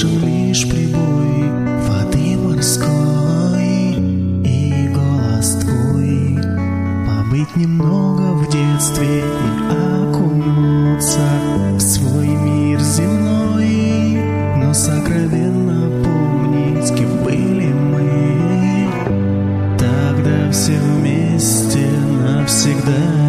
слышен лишь прибой воды морской и голос твой. Побыть немного в детстве и окунуться в свой мир земной, но сокровенно помнить, кем были мы тогда все вместе навсегда.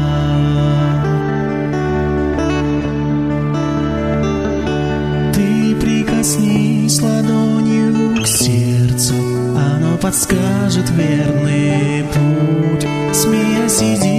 Прикоснись ладонью к сердцу, оно подскажет верный путь. Смеясь, иди